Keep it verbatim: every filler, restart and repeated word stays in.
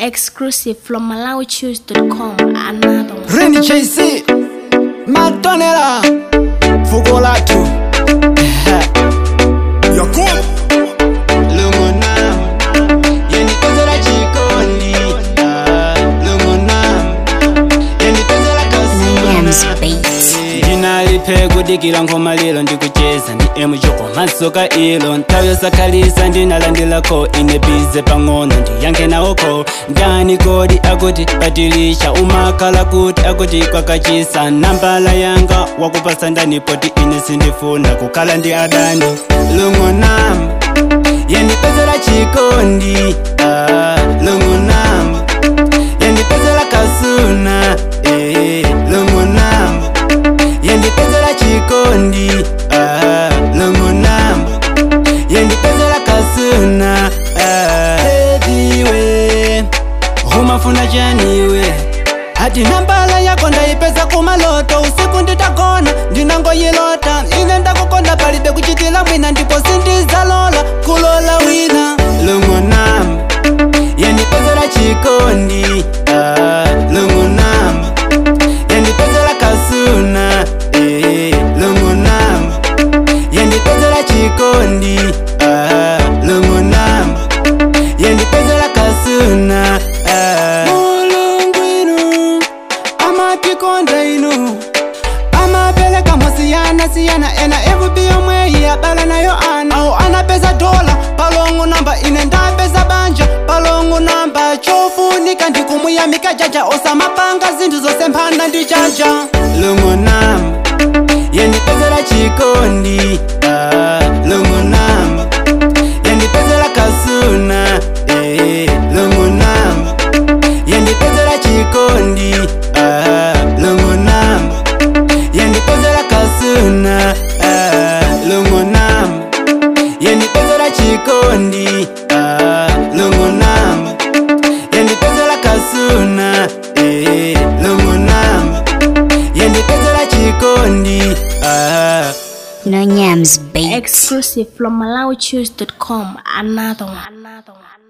Exclusive from Malawi Choose dot com. Another one. Randy J C Madonella Fugolatu Yakub Lungunam Yendi Tazara Chikondi Lungunam Yendi Tazara Kasuna Ndinalipe kudikila ngoma lilo ndikucheza ndi emu choko masoka ilo ntayo sakalisa ndinalandilako inebize pang'ono ndiyanke naoko ndani kodi akuti patilisha umakala kuti akuti kwakachisa nambala yanga wakupasa ndani poti ine sindifuna kukala ndi adani Lungunam yendipezela chikondi ah, Lungunam yendipezela kasuna eh, Lungunam yendipezela chikondi ah, Lungunam yendipezela kasuna ah. Ediwe humafuna janiwe hati nambala yako ndaipeza kumaloto usiku nditakona ndinangoyilota ine ndakukonda palibe kuchitila mwina ndipo sindizalola kulola wina Lungunam yendipezela chikondi ah, Lungunam yendipezela kasuna eh, Lungunam yendipezela chikondi ah, Lungunam yendipezela kasuna ah. Mulungu inu amatikonda inu amapeleka mosiyana siyana ena evubiyo mweyi abala nayo ana au anapeza dola palongo namba ine ndapeza banja palongo namba chofunika ndikumuyamika jaja osamapanga zinthu zose mphanda ndi jaja Lungunam yendipezela chikondi ah, Lungunam yendipezela kasuna eh, Lungunam yendipezela chikondi ah, Lungunam yendipezela kasuna ah, Lungunam yendipezela chikondi ah, Lungunam yendipezela kasuna eh, Lungunam yendipezela chikondi ah. No Nyams Beats. Exclusive from Malawi Choose dot com. Another one. Another one.